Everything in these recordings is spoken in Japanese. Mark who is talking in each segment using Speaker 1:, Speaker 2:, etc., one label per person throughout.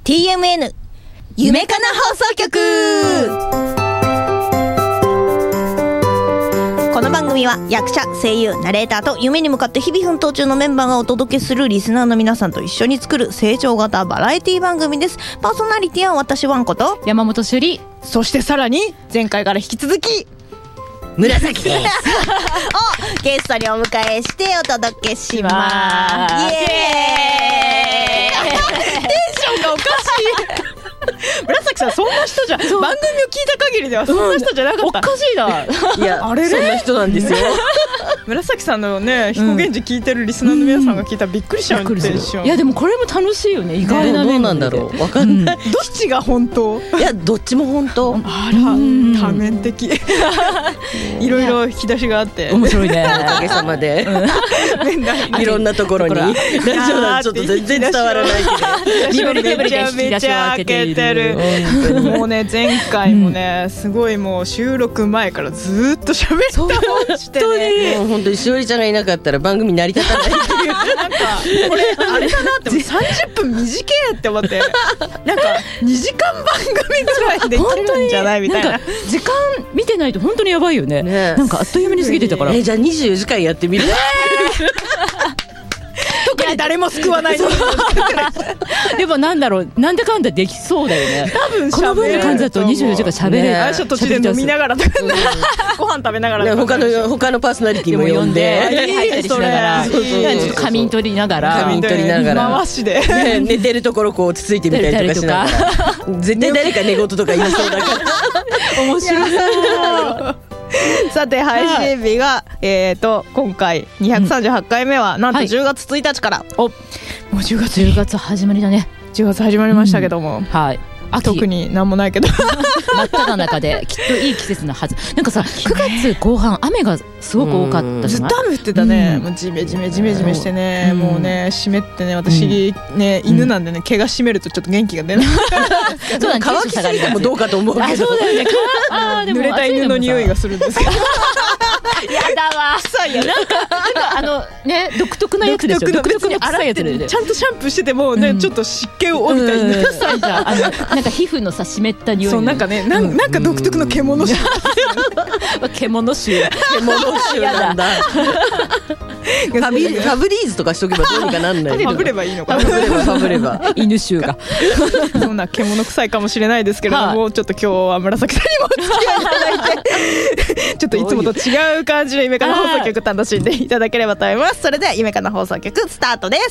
Speaker 1: TMN 夢かな放送局。この番組は役者、声優、ナレーターと夢に向かって日々奮闘中のメンバーがお届けするリスナーの皆さんと一緒に作る成長型バラエティ番組です。パーソナリティは私ワンコと
Speaker 2: 山本朱里、
Speaker 1: そしてさらに前回から引き続き
Speaker 3: 紫です
Speaker 1: をゲストにお迎えしてお届けします。イエーイテンションがおかしい紫さんそんな人じゃ、番組を聞いた限りではそんな人じゃなかった、
Speaker 2: おかしいな。
Speaker 3: いや
Speaker 1: あれ
Speaker 3: そんな人なんですよ
Speaker 1: 紫さんのね、彦源氏聞いてるリスナーの皆さんが聞いたらびっくりしちゃうテンション。
Speaker 2: いやでもこれも楽しいよね。意外な
Speaker 3: どうなんだろう、わかんない、
Speaker 1: どっちが本当？
Speaker 3: いやどっちも本当。
Speaker 1: あら、多面的いろいろ引き出しがあって
Speaker 2: 面白いね。
Speaker 3: おかげさまでいろんなところにラジオなんてちょっと全然伝わらないけど
Speaker 2: リベルで引き出しを開けている。
Speaker 1: もうね、前回もね、すごいもう収録前からずっと喋ったもんしてね。
Speaker 3: もう本当にしおりちゃんがいなかったら番組成り立たないっていう
Speaker 1: なんかこれあれだなって30分短いって思ってなんか2時間番組ぐらいできるんじゃないみたいな。
Speaker 2: んか時間見てないと本当にやばいよね。なんかあっという間に過ぎてたから。
Speaker 3: じゃあ24時間やってみる。
Speaker 1: 特に誰も救わないの
Speaker 2: でもなんだろう、なんでかんだできそうだよね。
Speaker 1: 多分
Speaker 2: この分の感じだと24時間喋れる。
Speaker 1: 最初途中で飲みながらとかご飯食べながら
Speaker 3: 他のパーソナリティも呼んで
Speaker 2: 入ったりしながら、ちょっと仮眠取りながら
Speaker 1: 回しで
Speaker 3: 寝てるところこうつついてみたりとかしながら絶対誰か寝言とか言いそうだから
Speaker 2: 面白い。
Speaker 1: さて配信日が、今回238回目はなんと10月1日から、もう10月
Speaker 2: 始まりだね。
Speaker 1: 10月始まりましたけども、
Speaker 2: はい。
Speaker 1: 特になんもないけど
Speaker 2: 真っ只中できっといい季節のはず。なんかさ、9月後半雨がすごく多かったじゃない。
Speaker 1: ずっと雨降ってたね。もうジメジメしてね、もうね湿ってね、私ね犬なんでね、毛が湿るとちょっと元気が出ない。
Speaker 2: そうだね、
Speaker 3: 乾きすぎてもどうかと思うけど。
Speaker 2: そうだよね。
Speaker 1: 濡れた犬の匂いがするんですけど。
Speaker 2: やだわ。臭いよ。なんかね、独特なやつでしょ。独特の臭いやつで。
Speaker 1: ちゃんとシャンプーしててもね、ちょっと湿気を帯びた犬臭いじゃん。
Speaker 2: なんか皮膚のさ湿った匂い。
Speaker 1: そう、なんかね、なんか独特の獣臭。
Speaker 2: 獣臭
Speaker 3: なんだ。ファブリーズとかしとけばどうにかなんない。
Speaker 1: ファブればいいのかな。
Speaker 3: ファブれば
Speaker 2: 犬臭が
Speaker 1: そんな獣臭いかもしれないですけれども、ちょっと今日は紫さんにもお付き合いいただいてちょっといつもと違う感じの夢かな放送局楽しんでいただければと思います。それでは夢かな放送局スタートです。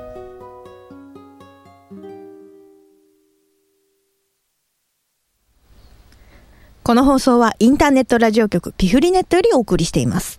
Speaker 1: この放送はインターネットラジオ局ピフリネットよりお送りしています。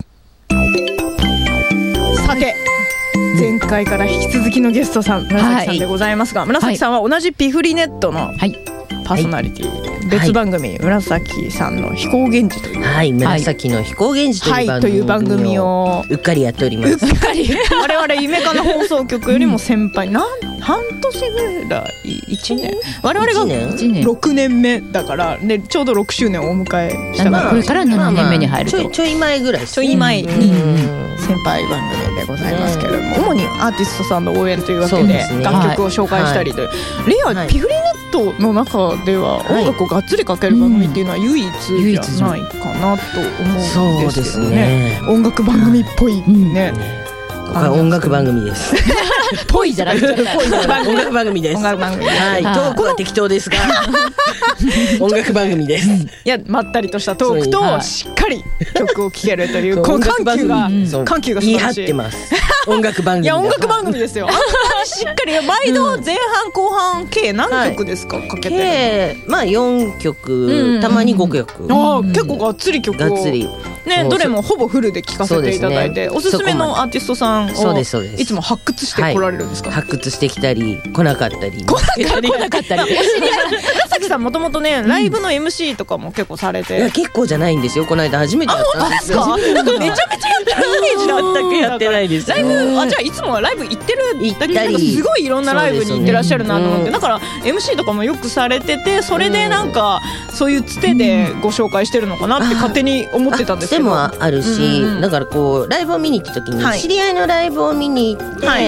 Speaker 1: さて、前回から引き続きのゲストさん、紫さんでございますが、紫さんは同じピフリネットのパーソナリティ、別番組、紫さんの非公源氏という、
Speaker 3: 紫の非公源氏という番組をうっかりやっております。
Speaker 1: 我々夢かな放送局よりも先輩、半年ぐらい、1年、我々が6年目だからね、ちょうど6周年をお迎えしたから、
Speaker 2: これから7年目に入ると
Speaker 3: ちょい前ぐらい、
Speaker 1: ちょい前に先輩番組でございますけれども、主にアーティストさんの応援というわけで楽曲を紹介したりという、レアピフリネットの中では音楽をがっつりかける番組っていうのは唯一じゃないかなと思うんですけどね。音楽番組っぽいね。
Speaker 3: 音楽番組です。
Speaker 2: ぽいじゃなくて
Speaker 3: 音楽番組です。
Speaker 1: 音楽番組。
Speaker 3: はい。トークは適当ですが、音楽番組です。
Speaker 1: いや、まったりとしたトークとしっかり曲を聴けるというこの緩急が素晴らしい。
Speaker 3: 言い張ってます。音楽番組。
Speaker 1: いや、音楽番組ですよ。しっかり毎度前半後半計何曲ですか、かけてるの？
Speaker 3: まあ4曲、たまに5曲。
Speaker 1: 結構がっつり曲を。がっつり。ね、どれもほぼフルで聴かせていただいて、おすすめのアーティストさんをいつも発掘して来られるんですか？
Speaker 3: 発掘してきたり来なかったり
Speaker 1: 紫さんもともとね、ライブの MC とかも結構されて。
Speaker 3: いや、結構じゃないんですよ。この間初めてだったんですよ。
Speaker 1: なんかめちゃめちゃやってるイメージだったけど、
Speaker 3: やってないです。
Speaker 1: ライブ、じゃあいつもはライブ行ってるだけで、すごいいろんなライブに行ってらっしゃるなと思って、だから MC とかもよくされてて、それでなんかそういうつてでご紹介してるのかなって勝手に思ってたんですけど。
Speaker 3: でもあるし、だからこうライブを見に行った時に、知り合いのライブを見に行って、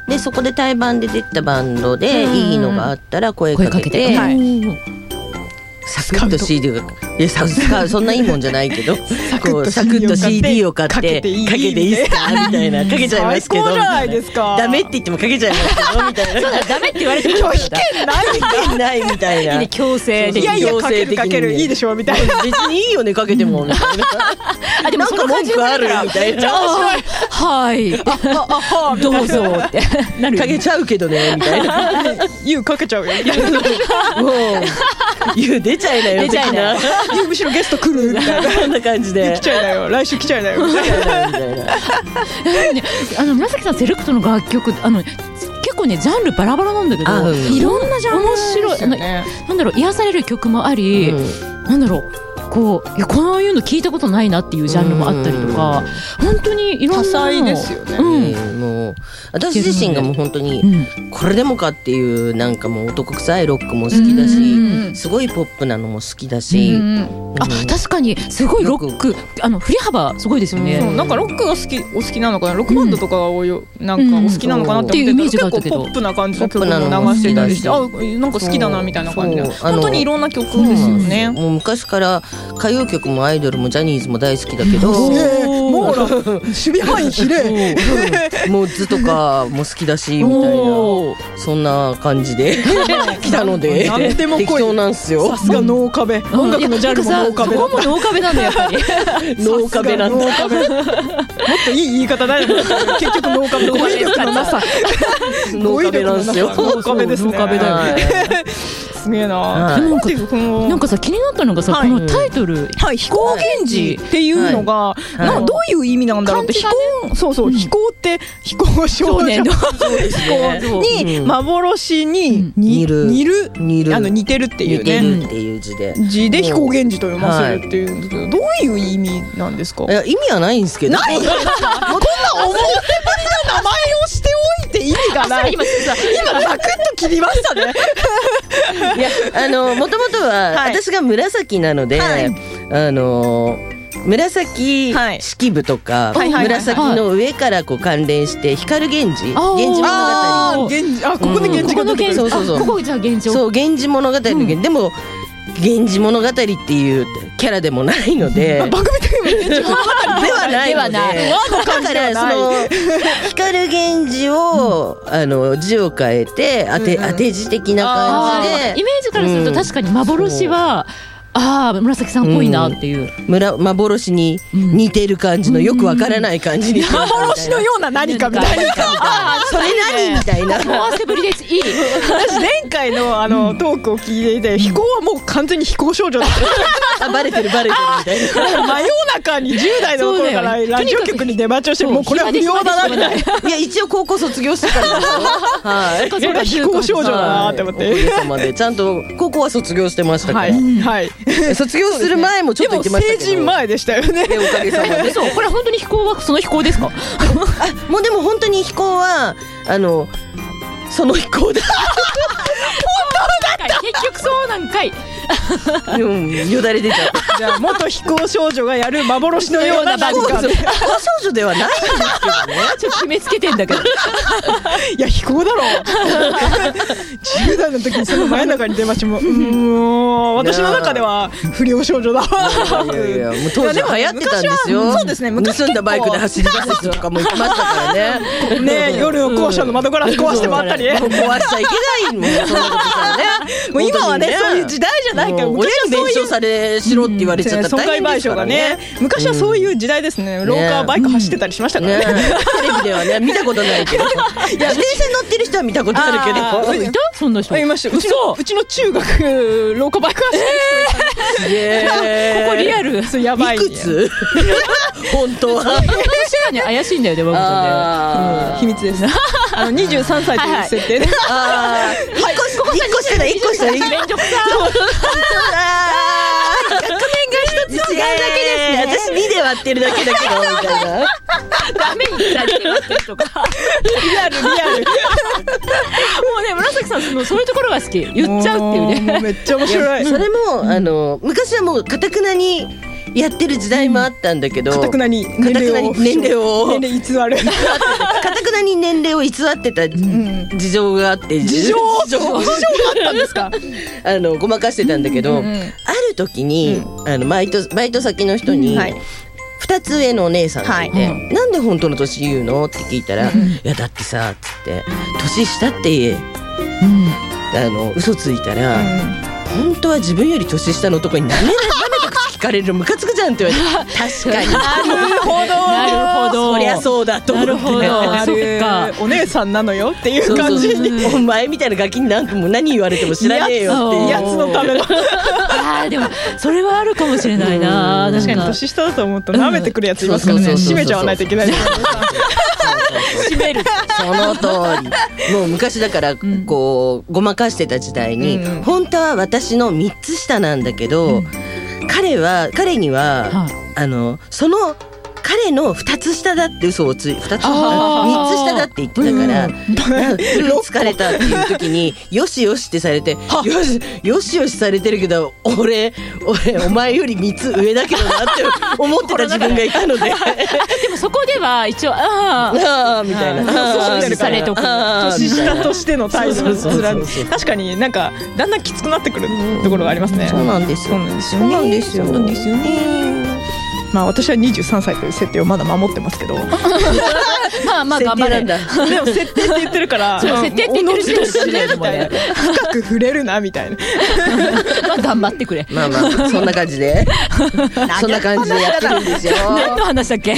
Speaker 3: でそこで対バンで出たバンドでいいのがあったら声かけて、サクッと CD がそんないいもんじゃないけどこうサクッと CD を買ってかけていいっすかみたいな、かけちゃいますけど
Speaker 1: 最高じゃないですか。
Speaker 3: ダメって言ってもかけちゃいますけどみたいな
Speaker 2: そうだ、ダメって言われても
Speaker 1: 拒否権ない
Speaker 3: みたいな
Speaker 2: 強制的に、
Speaker 1: いやいやかけるかけるいいでしょみたいな、
Speaker 3: 別にいいよねかけてもみたいな
Speaker 2: でも
Speaker 3: なんか文句あるみたいな
Speaker 2: はいどうぞってなる
Speaker 3: かけちゃうけどねみたいな
Speaker 1: ユウかけちゃうよ
Speaker 3: もうユウ出ちゃいなよ
Speaker 2: 出ちゃいな
Speaker 1: ユウむしろゲスト来るみたいな、
Speaker 3: こんな感じで
Speaker 1: 来ちゃいなよ来週来ちゃいなよみたいな
Speaker 3: みたいな
Speaker 2: 紫さんセレクトの楽曲結構ねジャンルバラバラなんだけど、いろんなジャンル面白い、なんだろう、癒される曲もあり、なんだろうこういうの聞いたことないなっていうジャンルもあったりとか、本当にいろんな
Speaker 1: 多彩ですよね。
Speaker 3: もう私自身がもう本当にこれでもかっていうなんかもう男臭いロックも好きだし、すごいポップなのも好きだし、
Speaker 2: 確かにすごいロック振り幅すごいですよね。
Speaker 1: なんかロックがお好きなのかな、ロックバンドとかが多いなんかお好きなのかなって思ってたら、結構ポップな感じの曲も流してたりして、なんか好きだなみたいな感じで、本当にいろんな曲ですよね。
Speaker 3: もう昔から歌謡曲もアイドルもジャニーズも大好きだけど、
Speaker 1: もうほら守備範囲広い
Speaker 3: モッズとかも好きだしみたいな、そんな感じで来たので
Speaker 1: 何でも
Speaker 3: 適当なんすよ。
Speaker 1: さすがノーカベ、音楽のジャンルもノーカベだった。
Speaker 2: ノーカベなんだやっぱり
Speaker 3: ノーカベなんだ。
Speaker 1: もっといい言い方だよ結局ノーカベ、語彙力のなさ
Speaker 3: ノーカベなんですよ。
Speaker 1: ノーカベですね。
Speaker 2: ノーカベだよね。
Speaker 1: すげえな。
Speaker 2: なんかさ気になったのがさ、このタイトル
Speaker 1: 飛行源氏っていうのがどういう意味なんだろうって、飛行って飛行少年のに幻に似てるっていうね、
Speaker 3: 似てるっていう字
Speaker 1: で飛行源氏と読ませるっていうんですけど、どういう意味なんですか？
Speaker 3: いや意味はないんですけど、
Speaker 1: こんな表ぶりの名前をしておいて意味がない。今ザクッと切りましたね。
Speaker 3: いやもともとは私が紫なので、紫式部とか紫の上からこう関連して光源氏、源氏物語、
Speaker 1: ここで源氏が出てくる。
Speaker 2: ここじゃあ源氏、
Speaker 3: そう源氏物語の源氏、でも源氏物語っていうキャラでもないので、
Speaker 1: 番組的にも源氏物語
Speaker 3: ではないので、だからその光源氏を字を変えて当て字的な感じで、
Speaker 2: イメージからすると確かに幻は紫さんっぽいなっていう、
Speaker 3: 幻に似てる感じのよくわからない感じに、
Speaker 1: 幻のような何かみたいな、
Speaker 3: それ何みたいな
Speaker 2: 合わせぶりです。いい。
Speaker 1: 私前回のトークを聞いていて、飛行はもう完全に飛行少女だった
Speaker 3: バレてるみたいな。
Speaker 1: 真夜中に10代の頃からラジオ局に出待ちをして、もうこれは不良だなみたいな。
Speaker 3: いや一応高校卒業してからですよ。
Speaker 1: はい。飛行少女だなって思って。
Speaker 3: おかげさまでちゃんと高校は卒業してましたから。はい。卒業する前もちょっと言ってましたけど。
Speaker 1: でも成人前でしたよね。
Speaker 3: おかげさまで。
Speaker 2: そう、これ本当に飛行はその飛行ですか？
Speaker 3: もうでも本当に飛行はその飛行です。本
Speaker 2: 当だった。結局そうなんかい。
Speaker 3: よだれ出ちゃった。
Speaker 1: じゃあ元飛行少女がやる幻のような何か。
Speaker 3: 飛行少女ではないんですけどね。
Speaker 2: ちょっと決めつけてんだけど。
Speaker 1: いや飛行だろ。10代の時にその真夜中に出待ちも、私の中では不良少女だ。
Speaker 3: いやもう当時流行ってたんですよ。
Speaker 1: そうですね。
Speaker 3: 盗んだバイクで走り出す人とかもいましたからね。
Speaker 1: ね、夜の校舎の窓ガラス壊して回ったり。
Speaker 3: 壊しちゃいけないもん、そんなことしたらね。
Speaker 1: もう今はね、そういう時代じゃないから、
Speaker 3: 親に弁償しろって言われちゃったら大変ですからね。
Speaker 1: 昔はそういう時代ですね。廊下バイク走ってたりしましたからね。
Speaker 3: テレビではね見たことないけど、いや自転車乗ってる人は見たことあるけど。
Speaker 2: いた？そんな人
Speaker 1: いました。うちの中学廊下バイク走ってる人。
Speaker 2: ここリアル。
Speaker 1: そうやばい。
Speaker 3: いくつ？本当は。
Speaker 2: 確かに怪しいんだよね、僕ね。
Speaker 1: 秘密です。23歳という設定で。
Speaker 3: 1個下だ、1個下だ。
Speaker 2: 面倒くさ。
Speaker 3: 学年が一つ違うだけですね。私2で割ってるだけだけどみたいな。
Speaker 2: ダメに2で割ってるとか。
Speaker 1: リアル。もうね
Speaker 2: 紫さんそういうところが好き。言っちゃうっていうね。
Speaker 1: めっちゃ面白い。
Speaker 3: それも昔はもう堅くなにやってる時代もあったんだけど、
Speaker 1: かたくなに年齢を
Speaker 3: 偽る
Speaker 1: か
Speaker 3: たくなに年齢を偽ってた事情があって、
Speaker 1: 事情があったんですか
Speaker 3: ごまかしてたんだけど、ある時にバイト先の人に、2つ上のお姉さんがいて、なんで本当の年言うのって聞いたら、いやだってさつって年下って嘘ついたら、本当は自分より年下の男になめた口聞かれるのムカつくじゃんって言われて、確かに
Speaker 1: なるほど
Speaker 3: そりゃそうだと思って、
Speaker 2: そっか
Speaker 1: お姉さんなのよっていう感じに、
Speaker 3: お前みたいなガキに何言われても知らねえよっていう
Speaker 1: やつのための
Speaker 2: でもそれはあるかもしれないな。
Speaker 1: 確かに年下だと思うと舐めてくるやついますからね。締めちゃわないといけない
Speaker 2: 締める
Speaker 3: その通り。もう昔だからこうごまかしてた時代に、本当は私の3つ下なんだけど、彼にはその彼の2つ下だって嘘を3つ下だって言ってたから、疲れたっていう時によしよしってされて、よしよしされてるけど俺お前より3つ上だけどなって思ってた自分がいたのでで
Speaker 2: もそこでは一応
Speaker 3: みたいな
Speaker 2: されとく
Speaker 1: 年下としての態度を貫く。確かになんかだんだんきつくなってくるところがありますね。
Speaker 3: そうなんですよね。
Speaker 1: まあ私は23歳という設定をまだ守ってますけど
Speaker 2: まあ頑張れ。
Speaker 1: でも設定って言ってるから
Speaker 2: 設定って言ってる時点で
Speaker 1: みたいな、深く触れるなみたいな
Speaker 2: 頑張ってくれ。
Speaker 3: まあそんな感じでそんな感じでやってるんですよ。
Speaker 2: 何の話だっけ。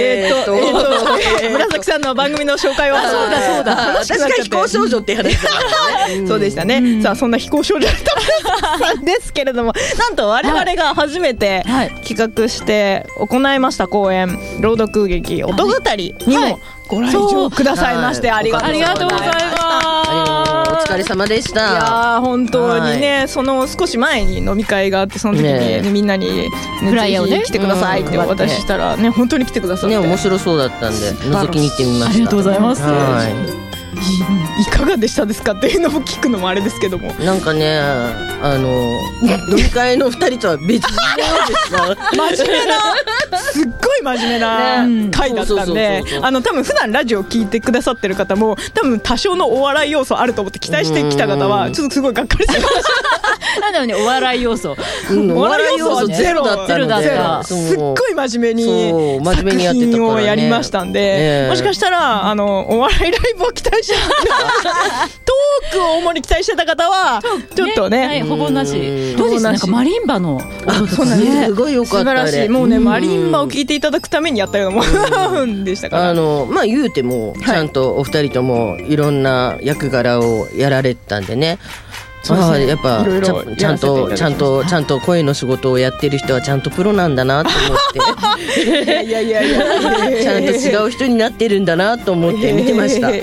Speaker 1: 紫さんの番組の紹介は
Speaker 2: そうだ
Speaker 3: 私が非行少女って話だ
Speaker 1: ねそうでしたね。さあそんな非行少女さんですけれども、なんと我々が初めて企画して行いました公演朗読劇音語りにもご来場くださいまして、ありがとうございました。
Speaker 3: お疲れ様でした。
Speaker 1: いや本当にね、その少し前に飲み会があって、その時にみんなに
Speaker 2: フライヤーをね
Speaker 1: 来てくださいってお渡ししたらね、本当に来てくださって
Speaker 3: 面白そうだったんで覗きに行ってみました。
Speaker 2: ありがとうございます。
Speaker 1: いかがでしたですかっていうのも聞くのもあれですけども、
Speaker 3: なんかね飲み会の2人とは別人ですか
Speaker 1: 真面目なすっごい真面目な回だったんで、多分普段ラジオ聞いてくださってる方も多分多少のお笑い要素あると思って期待してきた方はちょっとすごいがっかりしてました
Speaker 2: なんだろうね、お笑い要素
Speaker 3: お笑い要素ゼロだったので、
Speaker 1: すっごい真面目に作品をやりましたんで、もしかしたらお笑いライブを期待してトークを主に期待してた方はちょっとね
Speaker 2: ほぼなし。どうです？なんかマリンバの音とかね、
Speaker 3: すごい良かった。
Speaker 1: 素晴らしい。もうねマリンバを聞いていただくためにやったようなもんでしたから、
Speaker 3: まあ言うてもちゃんとお二人ともいろんな役柄をやられてたんでね。やっぱちゃんと声の仕事をやってる人はちゃんとプロなんだなと思っていやちゃんと違う人になってるんだなと思って見てました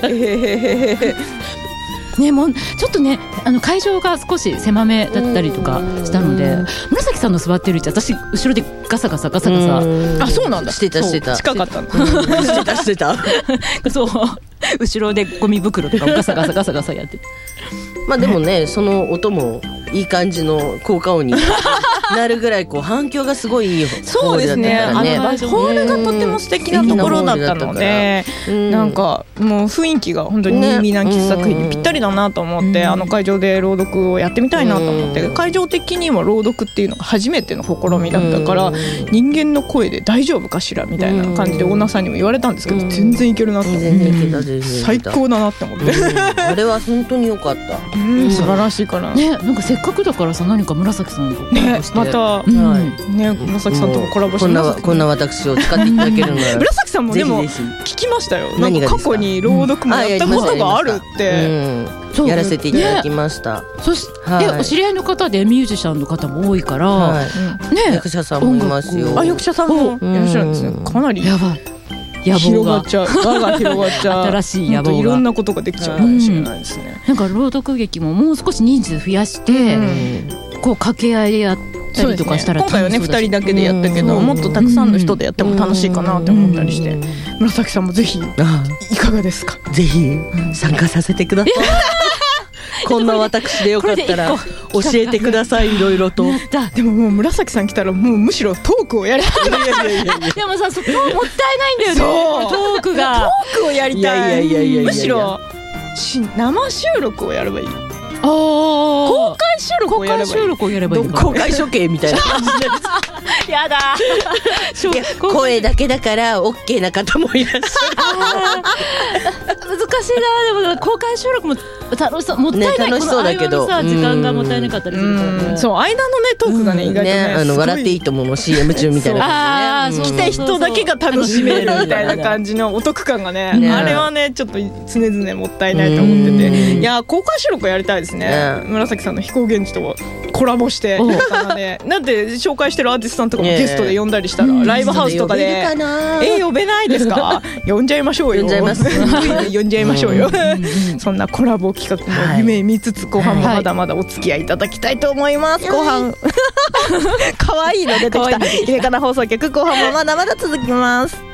Speaker 2: ね、もうちょっとね会場が少し狭めだったりとかしたので、紫さんの座ってる位置、私後ろでガサガサあ、
Speaker 1: そうなんだ。
Speaker 3: してた
Speaker 1: 近かったの
Speaker 3: してた
Speaker 2: そう後ろでゴミ袋とかガサガサやってて
Speaker 3: まあでもね、その音もいい感じの効果音になるぐらい反響がすごいいいホールだったからね。
Speaker 1: ホールがとても素敵なところだったので、なんかもう雰囲気が本当に新見南吉作品にぴったりだなと思って、会場で朗読をやってみたいなと思って、会場的にも朗読っていうのが初めての試みだったから、人間の声で大丈夫かしらみたいな感じでオーナーさんにも言われたんですけど、全然いけるなと思って最高だなって思って
Speaker 3: あれは本当に良かった。
Speaker 1: 素晴らしいから
Speaker 2: ね。なんかせっかくだからさ、何か紫さんとコラボして
Speaker 1: また紫さんともコラボして
Speaker 3: こんな私を使っていただけるなら
Speaker 1: 紫さんもでも聞きましたよ。なんか過去に朗読もやったことがあるって
Speaker 3: やらせていただきました。
Speaker 2: そしてお知り合いの方でミュージシャンの方も多いから
Speaker 3: 役者さんもいますよ。
Speaker 1: 役者さんもいらっしゃるんですね。かなり
Speaker 2: やばい
Speaker 1: 広がっちゃう
Speaker 2: 新しい野望が
Speaker 1: いろんなことができちゃうかもしれないですね。
Speaker 2: なんか朗読劇ももう少し人数増やして掛け合いでやったりとかしたら、
Speaker 1: 今回はね2人だけでやったけど、もっとたくさんの人でやっても楽しいかなって思ったりして、紫さんもぜひいかがですか？
Speaker 3: ぜひ参加させてくださいこんな私でよかったら教えてください、いろいろと。
Speaker 1: でももう紫さん来たらもうむしろトークをやりたい。
Speaker 2: でもさ、もったいないんだよね。トーク
Speaker 1: をやりたい。むしろ生収録をやればいい。公開収録をやればいい。
Speaker 3: 公開処刑みたいな感じで
Speaker 2: やだ
Speaker 3: 声だけだから OK な方もいらっしゃる。
Speaker 2: 難しいな。でも公開収録も楽しそう、もったいない、
Speaker 3: 楽しそうだけど、
Speaker 2: この間の時間がもったいなかったりするからね。
Speaker 1: そう、間のねトークがね、意外とね、
Speaker 3: 笑っていいと思うの CM 中みたいな感じでね、
Speaker 1: 来た人だけが楽しめるみたいな感じのお得感がね、あれはねちょっと常々もったいないと思ってて、いや公開収録やりたいですね。紫さんの飛行現地とコラボしてなんで紹介してるアーティストさんとかもゲストで呼んだりしたら、ライブハウスとかで呼べないですか？呼んじゃいましょうよ。呼んじゃいましょうよ。そんなコラボ企画も夢見つつ、後半もまだまだお付き合いいただきたいと思います。後半可愛いの出てきた夢かな放送局、後半もまだまだ続きます。